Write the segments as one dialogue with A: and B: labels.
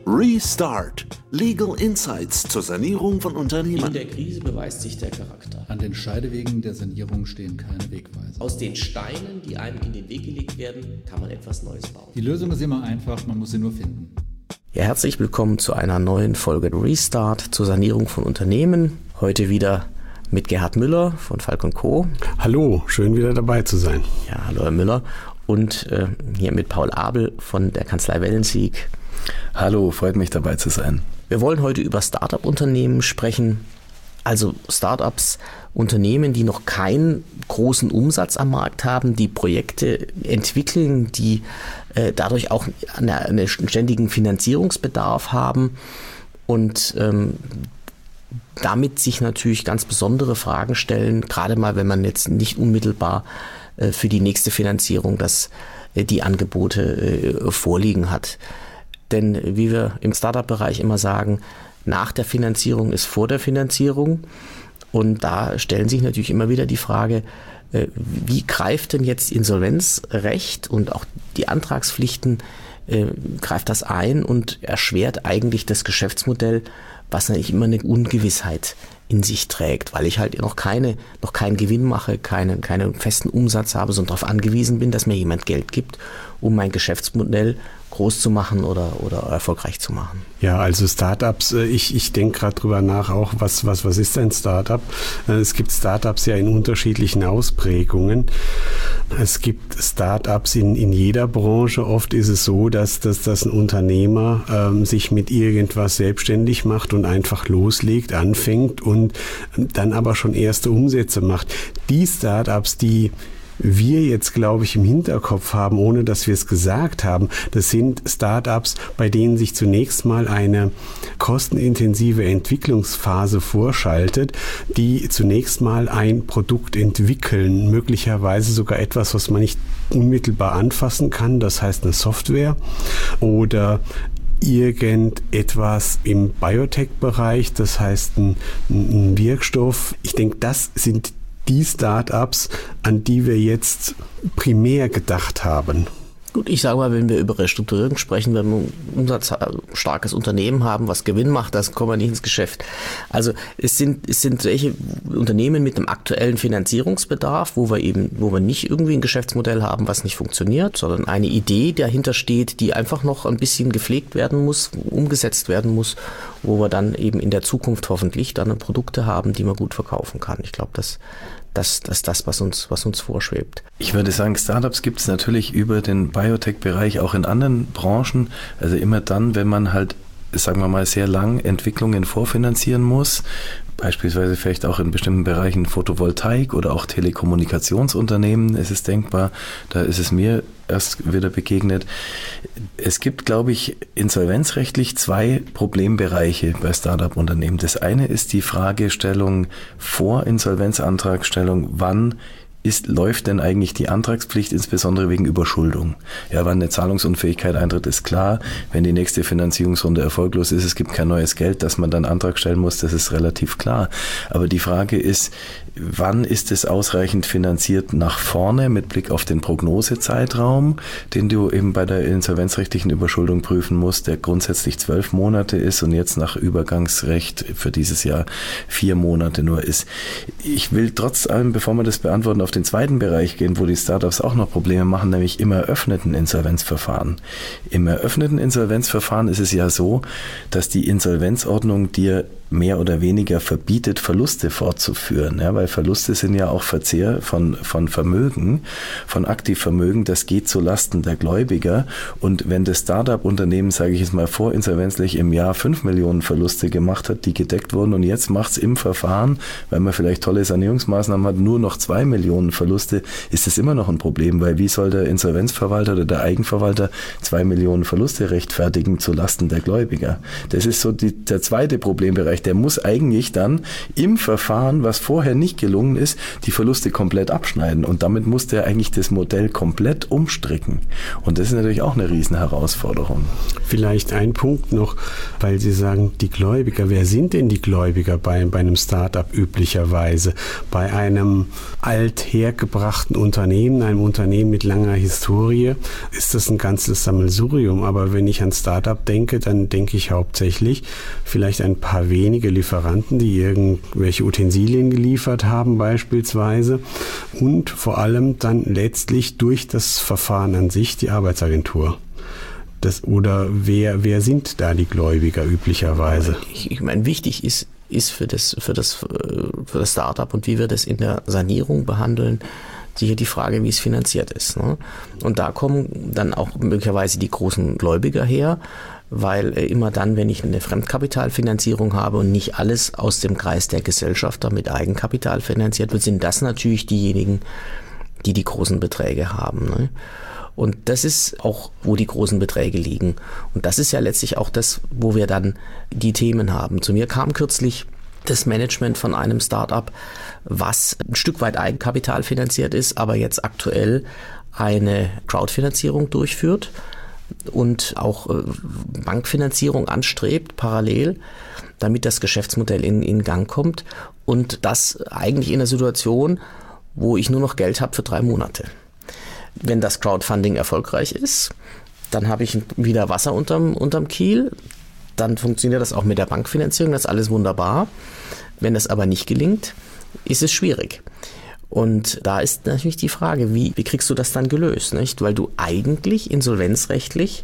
A: Restart. Legal Insights zur Sanierung von Unternehmen.
B: In der Krise beweist sich der Charakter.
C: An den Scheidewegen der Sanierung stehen keine Wegweiser.
B: Aus den Steinen, die einem in den Weg gelegt werden, kann man etwas Neues bauen.
C: Die Lösung ist immer einfach, man muss sie nur finden.
B: Ja, herzlich willkommen zu einer neuen Folge Restart zur Sanierung von Unternehmen. Heute wieder mit Gerhard Müller von Falk & Co.
D: Hallo, schön wieder dabei zu sein.
B: Ja, hallo Herr Müller. Und hier mit Paul Abel von der Kanzlei Wellensiek.
E: Hallo, freut mich dabei zu sein.
B: Wir wollen heute über Start-up-Unternehmen sprechen. Also Start-ups, Unternehmen, die noch keinen großen Umsatz am Markt haben, die Projekte entwickeln, die dadurch auch einen ständigen Finanzierungsbedarf haben und damit sich natürlich ganz besondere Fragen stellen, gerade mal, wenn man jetzt nicht unmittelbar für die nächste Finanzierung die Angebote vorliegen hat. Denn wie wir im Startup-Bereich immer sagen, nach der Finanzierung ist vor der Finanzierung. Und da stellen sich natürlich immer wieder die Frage, wie greift denn jetzt Insolvenzrecht und auch die Antragspflichten, greift das ein und erschwert eigentlich das Geschäftsmodell, was natürlich immer eine Ungewissheit in sich trägt, weil ich halt noch keinen Gewinn mache, keinen festen Umsatz habe, sondern darauf angewiesen bin, dass mir jemand Geld gibt, um mein Geschäftsmodell groß zu machen oder erfolgreich zu machen.
D: Ja, also Startups, ich denke gerade drüber nach auch, was ist ein Startup? Es gibt Startups ja in unterschiedlichen Ausprägungen. Es gibt Startups in jeder Branche. Oft ist es so, dass ein Unternehmer sich mit irgendwas selbstständig macht und einfach loslegt, anfängt und dann aber schon erste Umsätze macht. Die Startups, die wir jetzt, glaube ich, im Hinterkopf haben, ohne dass wir es gesagt haben, das sind Startups, bei denen sich zunächst mal eine kostenintensive Entwicklungsphase vorschaltet, die zunächst mal ein Produkt entwickeln, möglicherweise sogar etwas, was man nicht unmittelbar anfassen kann, das heißt eine Software oder irgendetwas im Biotech-Bereich, das heißt ein Wirkstoff. Ich denke, das sind die Start-ups, an die wir jetzt primär gedacht haben.
B: Gut, ich sage mal, wenn wir über Restrukturierung sprechen, wenn wir ein umsatzstarkes Unternehmen haben, was Gewinn macht, das kommen wir nicht ins Geschäft. Also es sind solche Unternehmen mit einem aktuellen Finanzierungsbedarf, wo wir nicht irgendwie ein Geschäftsmodell haben, was nicht funktioniert, sondern eine Idee, die dahinter steht, die einfach noch ein bisschen gepflegt werden muss, umgesetzt werden muss, wo wir dann eben in der Zukunft hoffentlich dann Produkte haben, die man gut verkaufen kann. Ich glaube, das ist das, was uns vorschwebt.
E: Ich würde sagen, Startups gibt es natürlich über den Biotech-Bereich auch in anderen Branchen. Also immer dann, wenn man halt, sagen wir mal, sehr lang Entwicklungen vorfinanzieren muss, beispielsweise vielleicht auch in bestimmten Bereichen Photovoltaik oder auch Telekommunikationsunternehmen, ist es denkbar, da ist es mir erst wieder begegnet. Es gibt, glaube ich, insolvenzrechtlich zwei Problembereiche bei Startup-Unternehmen. Das eine ist die Fragestellung vor Insolvenzantragstellung, wann läuft denn eigentlich die Antragspflicht, insbesondere wegen Überschuldung? Ja, wann eine Zahlungsunfähigkeit eintritt, ist klar. Wenn die nächste Finanzierungsrunde erfolglos ist, es gibt kein neues Geld, dass man dann Antrag stellen muss, das ist relativ klar. Aber die Frage ist, wann ist es ausreichend finanziert nach vorne mit Blick auf den Prognosezeitraum, den du eben bei der insolvenzrechtlichen Überschuldung prüfen musst, der grundsätzlich 12 Monate ist und jetzt nach Übergangsrecht für dieses Jahr 4 Monate nur ist. Ich will trotz allem, bevor wir das beantworten, auf den zweiten Bereich gehen, wo die Startups auch noch Probleme machen, nämlich im eröffneten Insolvenzverfahren. Im eröffneten Insolvenzverfahren ist es ja so, dass die Insolvenzordnung dir mehr oder weniger verbietet, Verluste fortzuführen. Ja, weil Verluste sind ja auch Verzehr von Vermögen, von Aktivvermögen. Das geht zu Lasten der Gläubiger. Und wenn das Startup-Unternehmen, sage ich jetzt mal, vorinsolvenzlich im Jahr 5 Millionen Verluste gemacht hat, die gedeckt wurden und jetzt macht es im Verfahren, weil man vielleicht tolle Sanierungsmaßnahmen hat, nur noch 2 Millionen Verluste, ist das immer noch ein Problem, weil wie soll der Insolvenzverwalter oder der Eigenverwalter 2 Millionen Verluste rechtfertigen zu Lasten der Gläubiger? Das ist so der zweite Problembereich. Der muss eigentlich dann im Verfahren, was vorher nicht gelungen ist, die Verluste komplett abschneiden und damit muss der eigentlich das Modell komplett umstricken. Und das ist natürlich auch eine riesen Herausforderung.
D: Vielleicht ein Punkt noch, weil Sie sagen, die Gläubiger. Wer sind denn die Gläubiger bei einem Startup üblicherweise? Bei einem althergebrachten Unternehmen, einem Unternehmen mit langer Historie, ist das ein ganzes Sammelsurium. Aber wenn ich an Startup denke, dann denke ich hauptsächlich vielleicht ein paar wenige Lieferanten, die irgendwelche Utensilien geliefert haben beispielsweise, und vor allem dann letztlich durch das Verfahren an sich die Arbeitsagentur. Oder wer sind da die Gläubiger üblicherweise?
B: Ich meine, wichtig ist für das Startup und wie wir das in der Sanierung behandeln, sicher die Frage, wie es finanziert ist. Ne? Und da kommen dann auch möglicherweise die großen Gläubiger her, weil immer dann, wenn ich eine Fremdkapitalfinanzierung habe und nicht alles aus dem Kreis der Gesellschafter mit Eigenkapital finanziert wird, sind das natürlich diejenigen, die die großen Beträge haben. Ne? Und das ist auch, wo die großen Beträge liegen. Und das ist ja letztlich auch das, wo wir dann die Themen haben. Zu mir kam kürzlich das Management von einem Start-up, was ein Stück weit Eigenkapital finanziert ist, aber jetzt aktuell eine Crowdfinanzierung durchführt und auch Bankfinanzierung anstrebt, parallel, damit das Geschäftsmodell in Gang kommt. Und das eigentlich in einer Situation, wo ich nur noch Geld habe für 3 Monate. Wenn das Crowdfunding erfolgreich ist, dann habe ich wieder Wasser unterm Kiel. Dann funktioniert das auch mit der Bankfinanzierung, das ist alles wunderbar. Wenn das aber nicht gelingt, ist es schwierig. Und da ist natürlich die Frage, wie kriegst du das dann gelöst? Nicht? Weil du eigentlich insolvenzrechtlich,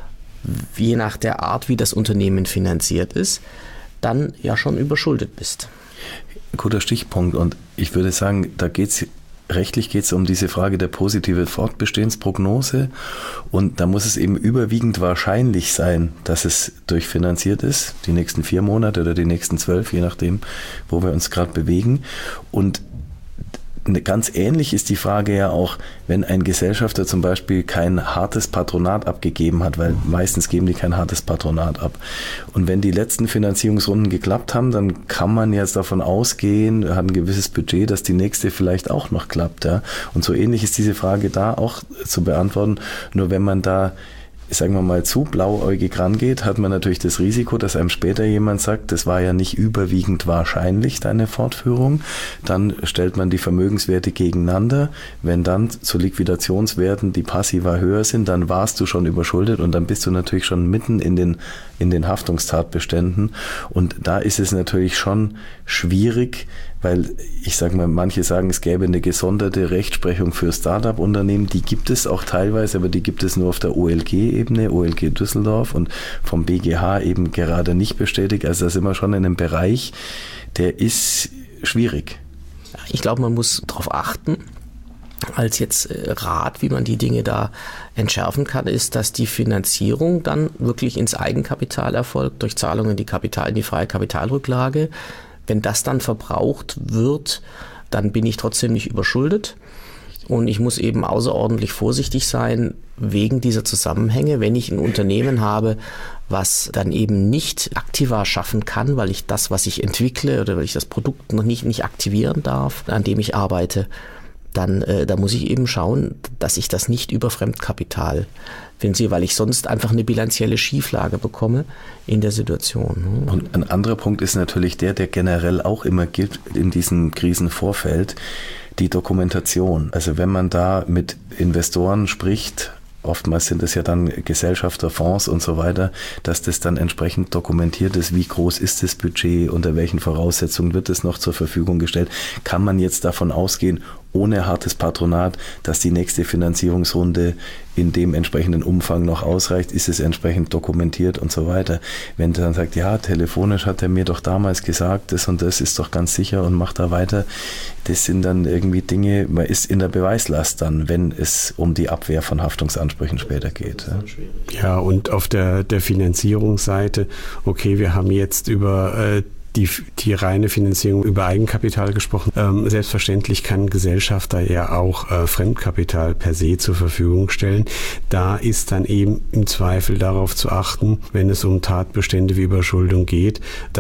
B: je nach der Art, wie das Unternehmen finanziert ist, dann ja schon überschuldet bist.
E: Guter Stichpunkt, und ich würde sagen, rechtlich geht es um diese Frage der positive Fortbestehensprognose, und da muss es eben überwiegend wahrscheinlich sein, dass es durchfinanziert ist, die nächsten 4 Monate oder die nächsten 12, je nachdem, wo wir uns gerade bewegen. Und ganz ähnlich ist die Frage ja auch, wenn ein Gesellschafter zum Beispiel kein hartes Patronat abgegeben hat, weil meistens geben die kein hartes Patronat ab. Und wenn die letzten Finanzierungsrunden geklappt haben, dann kann man jetzt davon ausgehen, hat ein gewisses Budget, dass die nächste vielleicht auch noch klappt. Ja? Und so ähnlich ist diese Frage da auch zu beantworten. Nur wenn man da, sagen wir mal, zu blauäugig rangeht, hat man natürlich das Risiko, dass einem später jemand sagt, das war ja nicht überwiegend wahrscheinlich, deine Fortführung. Dann stellt man die Vermögenswerte gegeneinander. Wenn dann zu Liquidationswerten die Passiva höher sind, dann warst du schon überschuldet, und dann bist du natürlich schon mitten in den Haftungstatbeständen. Und da ist es natürlich schon schwierig, weil ich sage mal, manche sagen, es gäbe eine gesonderte Rechtsprechung für Start-up-Unternehmen. Die gibt es auch teilweise, aber die gibt es nur auf der OLG-Ebene, OLG Düsseldorf, und vom BGH eben gerade nicht bestätigt. Also da sind wir schon in einem Bereich, der ist schwierig.
B: Ich glaube, man muss darauf achten, als jetzt Rat, wie man die Dinge da entschärfen kann, ist, dass die Finanzierung dann wirklich ins Eigenkapital erfolgt, durch Zahlungen in die freie Kapitalrücklage. Wenn das dann verbraucht wird, dann bin ich trotzdem nicht überschuldet. Und ich muss eben außerordentlich vorsichtig sein wegen dieser Zusammenhänge, wenn ich ein Unternehmen habe, was dann eben nicht Aktiva schaffen kann, weil ich das, was ich entwickle oder weil ich das Produkt noch nicht aktivieren darf, an dem ich arbeite, dann da muss ich eben schauen, dass ich das nicht über Fremdkapital finanziere, weil ich sonst einfach eine bilanzielle Schieflage bekomme in der Situation.
E: Und ein anderer Punkt ist natürlich der generell auch immer gilt in diesem Krisenvorfeld, die Dokumentation. Also wenn man da mit Investoren spricht, oftmals sind es ja dann Gesellschafter, Fonds und so weiter, dass das dann entsprechend dokumentiert ist, wie groß ist das Budget, unter welchen Voraussetzungen wird es noch zur Verfügung gestellt. Kann man jetzt davon ausgehen, ohne hartes Patronat, dass die nächste Finanzierungsrunde in dem entsprechenden Umfang noch ausreicht, ist es entsprechend dokumentiert und so weiter. Wenn der dann sagt, ja, telefonisch hat er mir doch damals gesagt, das und das ist doch ganz sicher und macht da weiter, das sind dann irgendwie Dinge, man ist in der Beweislast dann, wenn es um die Abwehr von Haftungsansprüchen später geht.
D: Ja, und auf der Finanzierungsseite, okay, wir haben jetzt über die reine Finanzierung über Eigenkapital gesprochen. Selbstverständlich kann ein Gesellschafter ja auch Fremdkapital per se zur Verfügung stellen. Da ist dann eben im Zweifel darauf zu achten, wenn es um Tatbestände wie Überschuldung geht, dass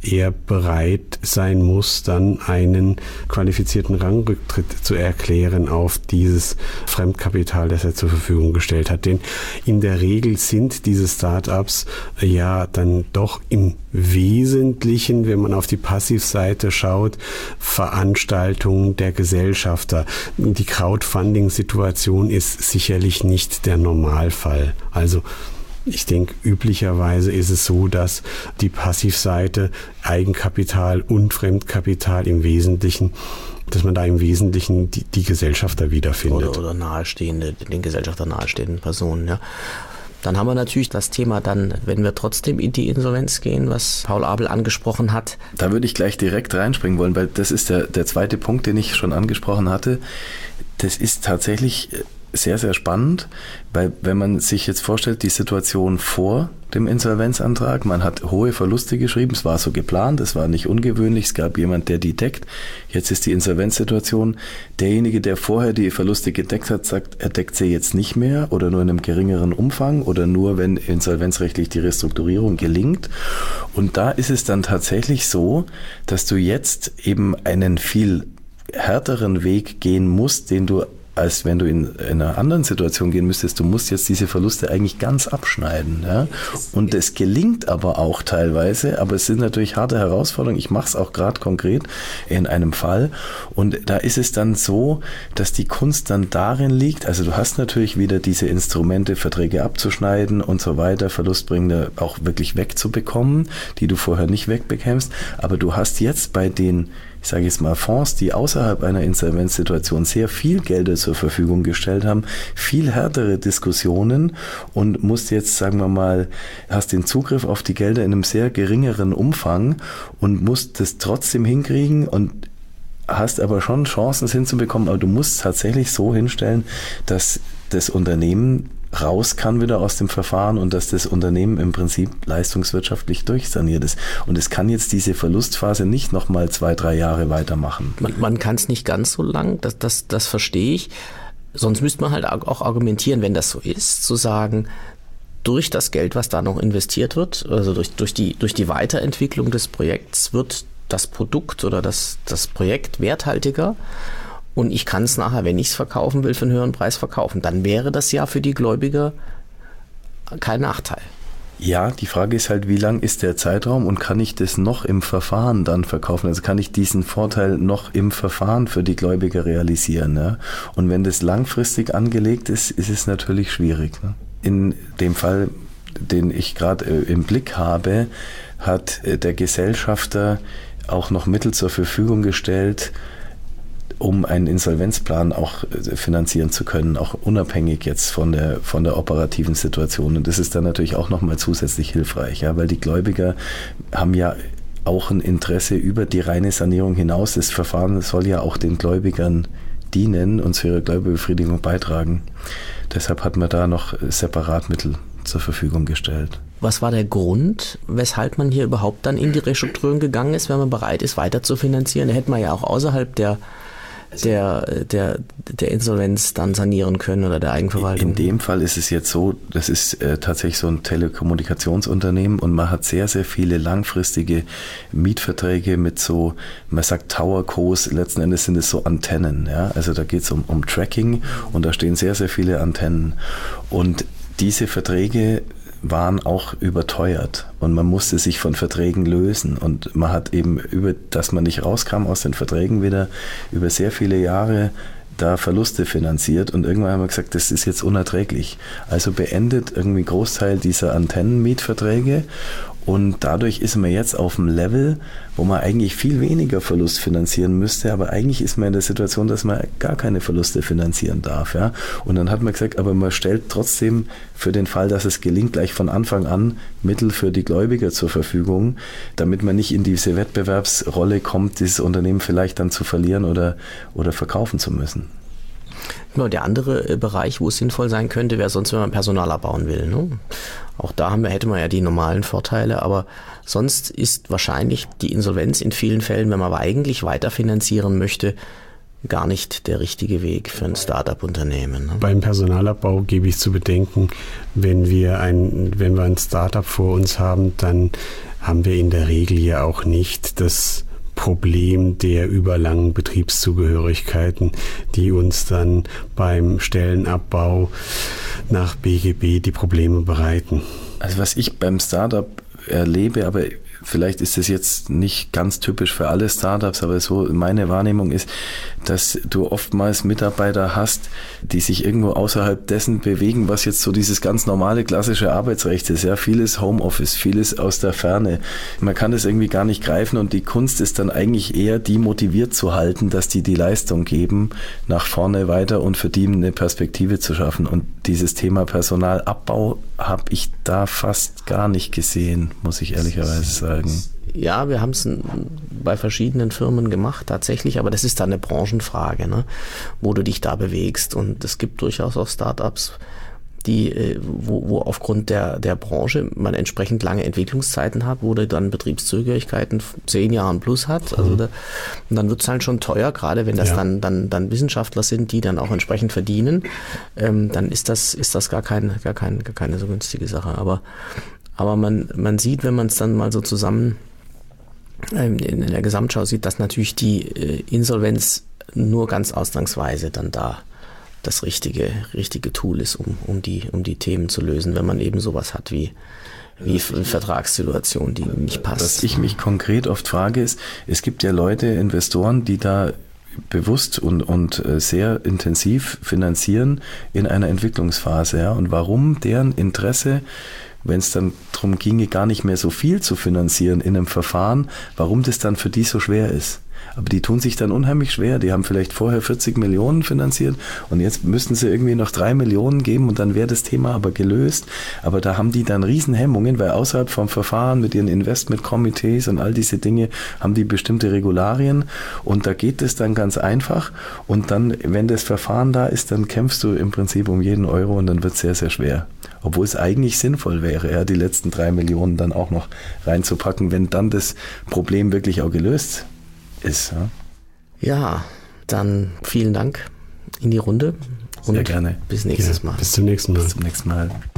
D: er bereit sein muss, dann einen qualifizierten Rangrücktritt zu erklären auf dieses Fremdkapital, das er zur Verfügung gestellt hat. Denn in der Regel sind diese Start-ups ja dann doch im Wesentlichen, wenn man auf die Passivseite schaut, Veranstaltungen der Gesellschafter. Die Crowdfunding-Situation ist sicherlich nicht der Normalfall. Also ich denke, üblicherweise ist es so, dass die Passivseite Eigenkapital und Fremdkapital im Wesentlichen, dass man da im Wesentlichen die Gesellschafter wiederfindet.
B: Oder nahestehende, den Gesellschafter nahestehenden Personen, ja. Dann haben wir natürlich das Thema dann, wenn wir trotzdem in die Insolvenz gehen, was Paul Abel angesprochen hat.
E: Da würde ich gleich direkt reinspringen wollen, weil das ist der zweite Punkt, den ich schon angesprochen hatte. Das ist tatsächlich sehr, sehr spannend, weil wenn man sich jetzt vorstellt, die Situation vor dem Insolvenzantrag, man hat hohe Verluste geschrieben, es war so geplant, es war nicht ungewöhnlich, es gab jemand, der die deckt. Jetzt ist die Insolvenzsituation, derjenige, der vorher die Verluste gedeckt hat, sagt, er deckt sie jetzt nicht mehr oder nur in einem geringeren Umfang oder nur, wenn insolvenzrechtlich die Restrukturierung gelingt. Und da ist es dann tatsächlich so, dass du jetzt eben einen viel härteren Weg gehen musst, den du als wenn du in einer anderen Situation gehen müsstest. Du musst jetzt diese Verluste eigentlich ganz abschneiden. Ja? Und es gelingt aber auch teilweise, aber es sind natürlich harte Herausforderungen. Ich mache es auch gerade konkret in einem Fall. Und da ist es dann so, dass die Kunst dann darin liegt, also du hast natürlich wieder diese Instrumente, Verträge abzuschneiden und so weiter, Verlustbringende auch wirklich wegzubekommen, die du vorher nicht wegbekämst. Aber du hast jetzt bei den, ich sage jetzt mal, Fonds, die außerhalb einer Insolvenzsituation sehr viel Gelder zur Verfügung gestellt haben, viel härtere Diskussionen und musst jetzt, sagen wir mal, hast den Zugriff auf die Gelder in einem sehr geringeren Umfang und musst das trotzdem hinkriegen und hast aber schon Chancen, es hinzubekommen, aber du musst tatsächlich so hinstellen, dass das Unternehmen raus kann wieder aus dem Verfahren und dass das Unternehmen im Prinzip leistungswirtschaftlich durchsaniert ist. Und es kann jetzt diese Verlustphase nicht nochmal 2-3 Jahre weitermachen.
B: Man kann es nicht ganz so lang, das verstehe ich. Sonst müsste man halt auch argumentieren, wenn das so ist, zu sagen, durch das Geld, was da noch investiert wird, also durch die Weiterentwicklung des Projekts, wird das Produkt oder das Projekt werthaltiger. Und ich kann es nachher, wenn ich es verkaufen will, für einen höheren Preis verkaufen. Dann wäre das ja für die Gläubiger kein Nachteil.
E: Ja, die Frage ist halt, wie lang ist der Zeitraum und kann ich das noch im Verfahren dann verkaufen? Also kann ich diesen Vorteil noch im Verfahren für die Gläubiger realisieren? Ja? Und wenn das langfristig angelegt ist, ist es natürlich schwierig. Ne? In dem Fall, den ich gerade im Blick habe, hat der Gesellschafter auch noch Mittel zur Verfügung gestellt, um einen Insolvenzplan auch finanzieren zu können, auch unabhängig jetzt von der operativen Situation. Und das ist dann natürlich auch nochmal zusätzlich hilfreich, ja, weil die Gläubiger haben ja auch ein Interesse über die reine Sanierung hinaus. Das Verfahren soll ja auch den Gläubigern dienen und zu ihrer Gläubigerbefriedigung beitragen. Deshalb hat man da noch separat Mittel zur Verfügung gestellt.
B: Was war der Grund, weshalb man hier überhaupt dann in die Restrukturierung gegangen ist, wenn man bereit ist, weiter zu finanzieren? Da hätte man ja auch außerhalb der Insolvenz dann sanieren können oder der Eigenverwaltung.
E: In dem Fall ist es jetzt so, das ist tatsächlich so ein Telekommunikationsunternehmen und man hat sehr, sehr viele langfristige Mietverträge mit so, man sagt Towercos, letzten Endes sind es so Antennen. Ja? Also da geht es um Tracking und da stehen sehr, sehr viele Antennen. Und diese Verträge waren auch überteuert und man musste sich von Verträgen lösen und man hat eben dass man nicht rauskam aus den Verträgen wieder über sehr viele Jahre da Verluste finanziert und irgendwann haben wir gesagt, das ist jetzt unerträglich. Also beendet irgendwie ein Großteil dieser Antennenmietverträge und dadurch ist man jetzt auf dem Level, wo man eigentlich viel weniger Verlust finanzieren müsste, aber eigentlich ist man in der Situation, dass man gar keine Verluste finanzieren darf. Ja? Und dann hat man gesagt, aber man stellt trotzdem für den Fall, dass es gelingt, gleich von Anfang an Mittel für die Gläubiger zur Verfügung, damit man nicht in diese Wettbewerbsrolle kommt, dieses Unternehmen vielleicht dann zu verlieren oder verkaufen zu müssen.
B: Genau, der andere Bereich, wo es sinnvoll sein könnte, wäre sonst, wenn man Personal abbauen will. Ne? Auch da hätte man ja die normalen Vorteile, aber sonst ist wahrscheinlich die Insolvenz in vielen Fällen, wenn man aber eigentlich weiterfinanzieren möchte, gar nicht der richtige Weg für ein Start-up-Unternehmen. Ne?
D: Beim Personalabbau gebe ich zu bedenken, wenn wir ein Start-up vor uns haben, dann haben wir in der Regel ja auch nicht das Problem der überlangen Betriebszugehörigkeiten, die uns dann beim Stellenabbau nach BGB die Probleme bereiten.
E: Also was ich beim Startup erlebe, aber vielleicht ist es jetzt nicht ganz typisch für alle Startups, aber so meine Wahrnehmung ist, dass du oftmals Mitarbeiter hast, die sich irgendwo außerhalb dessen bewegen, was jetzt so dieses ganz normale klassische Arbeitsrecht ist. Ja, vieles Homeoffice, vieles aus der Ferne. Man kann das irgendwie gar nicht greifen und die Kunst ist dann eigentlich eher, die motiviert zu halten, dass die Leistung geben, nach vorne weiter und für die eine Perspektive zu schaffen. Und dieses Thema Personalabbau habe ich da fast gar nicht gesehen, muss ich ehrlicherweise sagen.
B: Ja, wir haben es bei verschiedenen Firmen gemacht, tatsächlich, aber das ist dann eine Branchenfrage, ne, wo du dich da bewegst. Und es gibt durchaus auch Startups, die, wo aufgrund der Branche man entsprechend lange Entwicklungszeiten hat, wo du dann Betriebszugehörigkeiten 10 Jahren plus hat. Also und dann wird es halt schon teuer, gerade wenn das dann Wissenschaftler sind, die dann auch entsprechend verdienen, dann ist das gar keine so günstige Sache. Aber man sieht, wenn man es dann mal so zusammen in der Gesamtschau sieht, dass natürlich die Insolvenz nur ganz ausnahmsweise dann da das richtige Tool ist, um die Themen zu lösen, wenn man eben sowas hat wie Vertragssituation, die nicht passt.
E: Was ich mich konkret oft frage ist, es gibt ja Leute, Investoren, die da bewusst und sehr intensiv finanzieren in einer Entwicklungsphase. Ja? Und warum deren Interesse, wenn es dann darum ginge, gar nicht mehr so viel zu finanzieren in einem Verfahren, warum das dann für die so schwer ist. Aber die tun sich dann unheimlich schwer. Die haben vielleicht vorher 40 Millionen finanziert und jetzt müssten sie irgendwie noch 3 Millionen geben und dann wäre das Thema aber gelöst. Aber da haben die dann Riesenhemmungen, weil außerhalb vom Verfahren mit ihren Investmentkomitees und all diese Dinge haben die bestimmte Regularien und da geht es dann ganz einfach und dann, wenn das Verfahren da ist, dann kämpfst du im Prinzip um jeden Euro und dann wird es sehr, sehr schwer. Obwohl es eigentlich sinnvoll wäre, ja, die letzten 3 Millionen dann auch noch reinzupacken, wenn dann das Problem wirklich auch gelöst ist.
B: Ja, dann vielen Dank in die Runde und
E: sehr gerne.
B: Bis nächstes Mal.
D: Bis zum nächsten Mal.
E: Bis zum nächsten Mal.